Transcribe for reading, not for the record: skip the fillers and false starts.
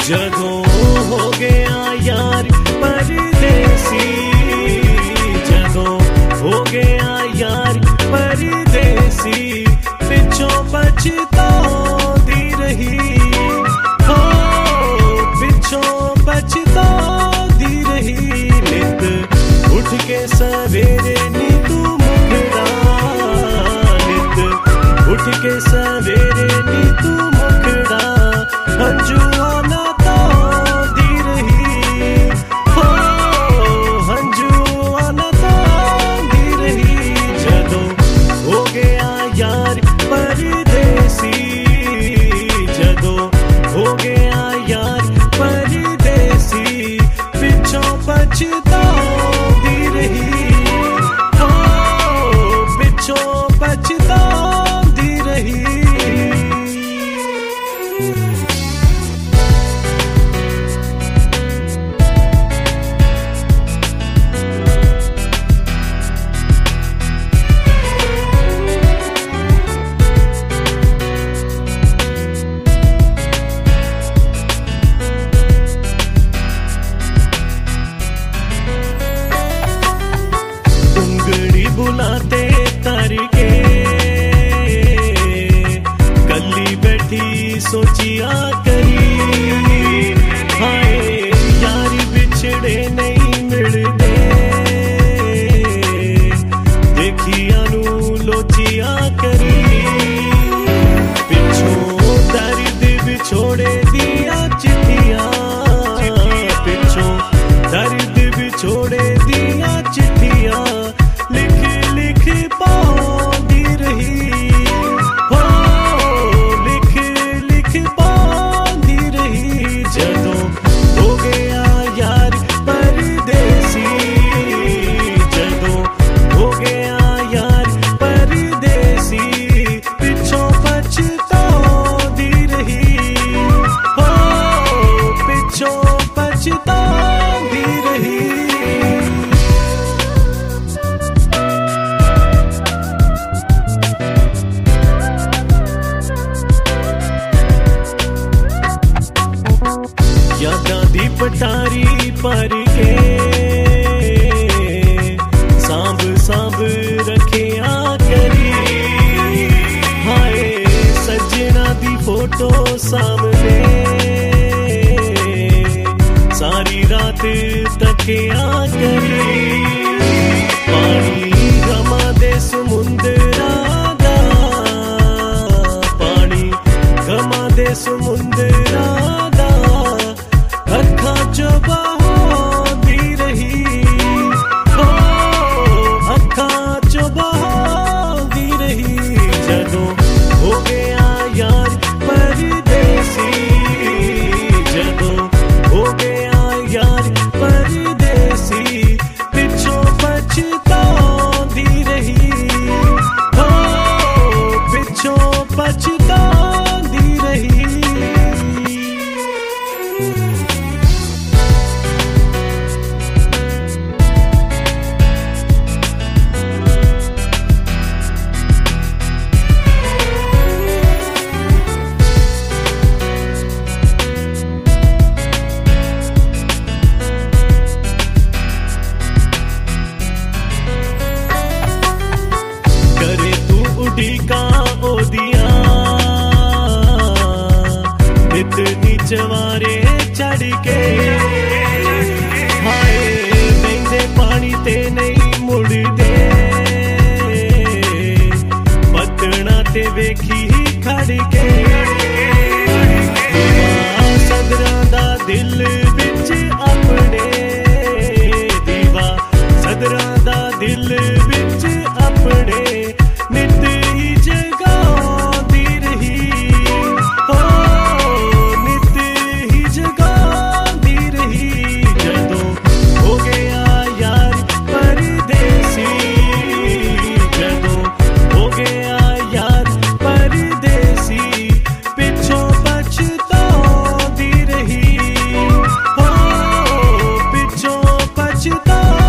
जदों हो गया यार परदेसी, जदों हो गया यार परदेसी, पिछों पछताती रही, हो पिछों पछताती रही। नित उठ के सवेरे नी तू मुखड़ा, नित उठ के सवेरे नी तू मुखड़ा, हंजुआ ना तांदी रही, हो हंजुआ ना तांदी रही। जदों हो गया यार परदेसी, जदों हो गया यार परदेसी, पिछों पछताती रही, हो पिछों पछताती रही। बुलाते तर के गली बैठी सोचिया करी, हाय यार बिछड़े नहीं मिलते, देखिया नू लोचिया करी। पिछों दर्द बिछोड़े दिया चिट्ठियां, पिछों दर्द बिछोड़े दिया चिट्ठियां, पांदी रही, हो लिख लिख पांदी रही। जदों हो गया यार परदेसी, जदों हो गया यार परदेसी, पिछों पछताती रही, हो पिछों पछताती रही। यादां दी पटारी पर के सांभ सांभ रखिया करी, हाय सजना दी फोटो सामने सारी रात तकिया करी। पानी गमा दे समुंदरा दा, पानी गमा दे समुंदरा दा, अखा चो बहाती रही, हो अखा चो बहाती रही। जदों हो गया यार परदेसी, जदों हो गया यार परदेसी, पिछों पछताती रही, हो पिछों पछताती रही। उड़ीका ओदिया नित नीचवारे चढ़ के, हाय बहंदे पानी ते नहीं मुड़दे, पतना ते वेखी खड़ के। सदरां दा दिल विच अपने, दीवा सदरां दा दिल विच अपने, नित ही जगाती रही, हो नित ही जगाती रही। जदों हो गया यार परदेसी, जदों हो गया यार परदेसी, पिछों पछताती रही, हो पिछों पछताती